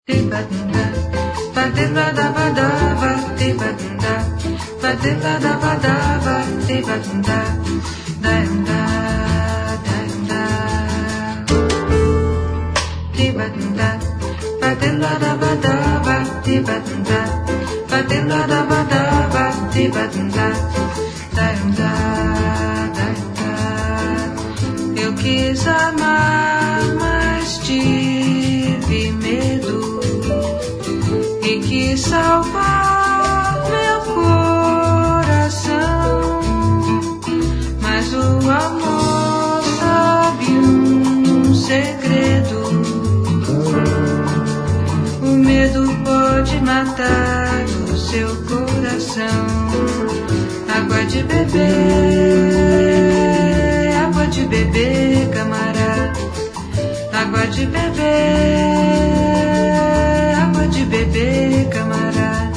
Eu quis amar, mas tive medo e quis salvar meu coração, mas o amor sabe um segredo. O medo pode matar o seu coração. Água de beber, água de beber, camarada. Água de beber, água de beber, camarada.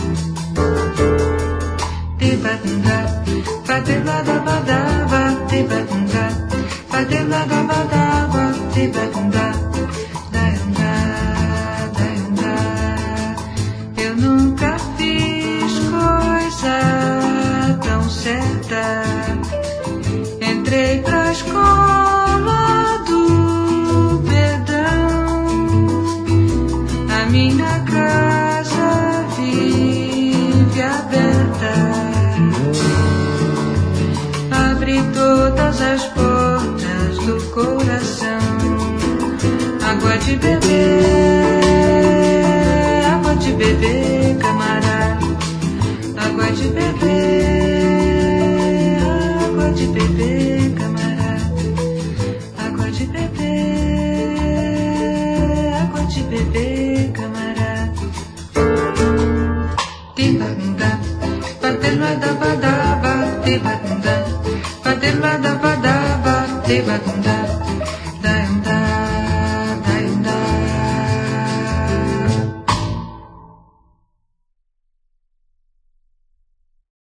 Tibatunda, badabadabadaba, tibatunda, badabadabadaba, tibatunda. Eu nunca fiz coisa tão certa. Entrei pra escola do perdão. A minha casa vive aberta. Abri todas as portas do coração. Água de beber, água de beber, camarada. Água de beber, água de beber, camarada. Água de beber, água de beber, camarada. Tibatunda, badabadabadaba, tibatunda, badabadabadaba, tibatunda.